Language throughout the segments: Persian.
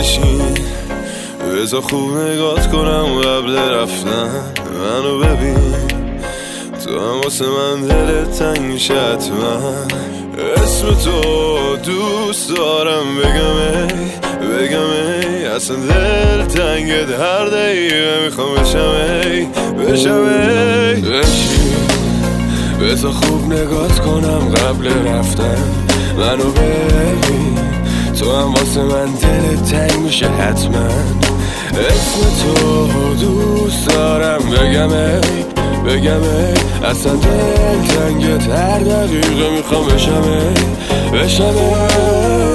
بشین بذار خوب نگات کنم قبل رفتن. منو ببین تو هم واسه من دلت تنگ میشه حتما. اسم تو دوست دارم بگم ای اصلا دل تنگت هر دقیقه میخوام بشم ای بشین بذار خوب نگات کنم قبل رفتن. منو ببین تو هم واسه من دلت تنگ میشه حتما. اسم تو دوست دارم بگم ای اصلا دل تنگت هر دقیقه میخوام بشم ای.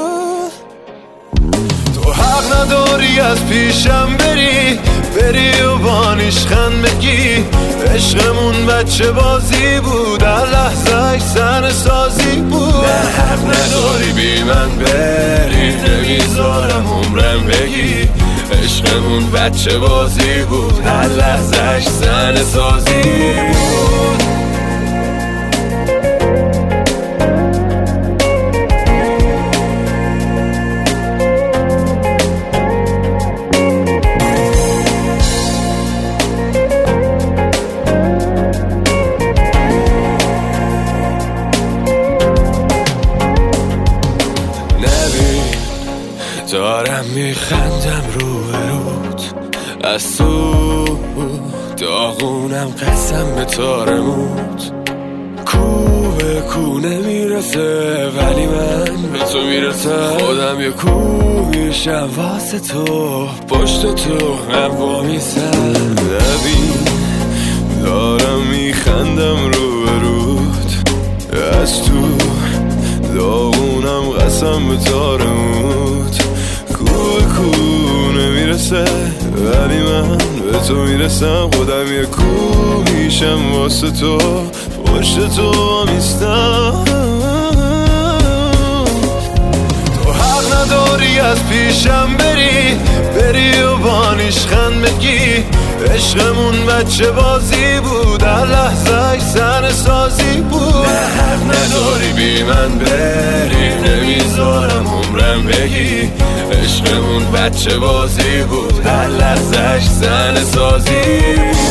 تو حق نداری از پیشم بری و بانیشخند بگی عشقمون بچه بازی بود هر لحظهش سن سازی بود. نه حق نداری بی من بری نمیذارم عمرم بگی عشقمون بچه بازی بود هر لحظهش سن سازی بود. دارم میخندم روبروت از تو داغونم قسم به تارموت. کو به کو نمیرسه ولی من به تو میرسم. خودم یه کو میشم واسه تو پشت تو هم وامیسم. نبین دارم میخندم روبروت از تو داغونم قسم به تارموت. کو نمیرسه ولی من به تو میرسم. خودم یه کو میشم واسه تو پشت تو میستم. تو حق نداری از پیشم بری و بانیشخند بگی عشقمون بچه بازی بود هر لحظهش سن سازی بود. نه حق نداری بی من بری نمیذارم عمرم بگی عشقمون بچه بازی بود هر لحظهش سن سازی بود.